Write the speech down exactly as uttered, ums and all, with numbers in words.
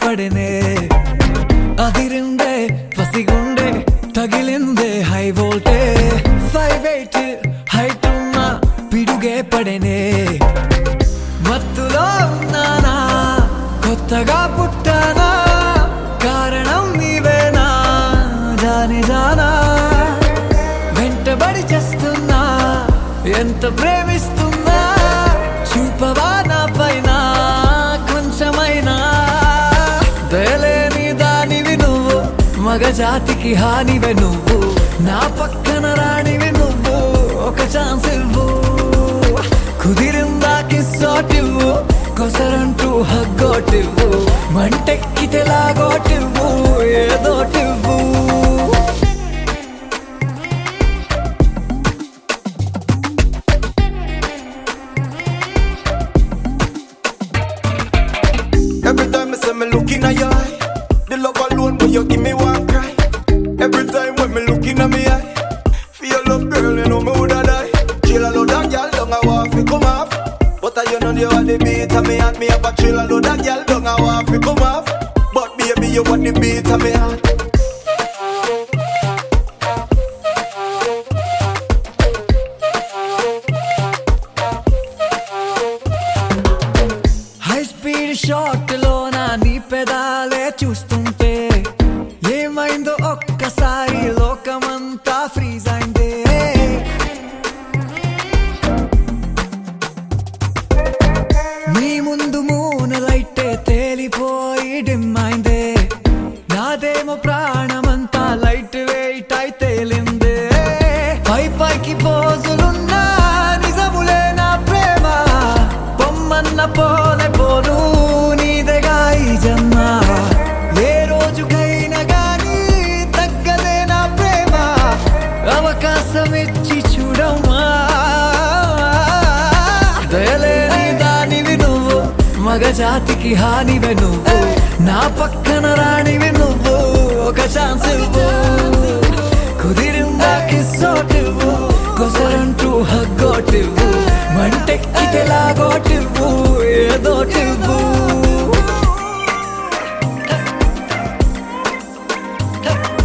పడనే అదిరిందే పసిగుండే తగిలిందే హై వోల్టే ఫైవ్ ఎయిట్ హైట్ ఉన్న పిడుగే పడనే మత్తులో ఉన్నానా కొత్తగా పుట్టానా కారణం నీవేనా జాని జానా వెంటబడి చేస్తున్నా ఎంత ప్రేమిస్తున్నా చూపవా నా పైన కొంచెమైనా దయలేని దానివి నువ్వు మగ జాతికి హానివే నువ్వు నా పక్కన రానివి నువ్వు ఒక ఛాన్స్ ఇవ్వు కుదిరిందా కిస్సోటివ్వు కొసరంటూ హగ్గోటివ్వు మంటెక్కితే లాగోటివ్వు ఏదోటివ్వు Every time I say me looking at your eye, the love alone when you give me one cry. Every time when me looking at me eye, for your love girl you know me woulda die. Chill a load that girl down I want fi come off, but I you know you want the beat of me heart. Me have a chill a load that girl down I want fi come off, but baby you want the beat of me heart. High speed shot లోన నీ పెదాలే చూస్తుంటే ఏమైందో ఒక్కసారి లోకమంతా freeze అయిందే నీ ముందు మూన లైటే తేలిపోయి dim అయిందే నాదేమో ప్రాణమంతా లైట్ వెయిట్ అయి తేలిందే పై పైకి పోజులున్నా నిజములే నా ప్రేమ పొమ్మన్న పోలే పోను నీదెగా ఈ జన్మ ఏ రోజుకైనా గానీ తగ్గదే నా ప్రేమ అవకాశం ఇచ్చి చూడమ్మా దయలేని దానివి నువ్వు మగ జాతికి హానివే నువ్వు నా పక్కన రానివి నువ్వు ఒక ఛాన్స్ ఇవ్వు కుదిరిందా కిస్సోటివ్వు కొసరంటూ హగ్గోటివ్వు మంటెక్కితే లాగోటివ్వు ఏదోటివ్వు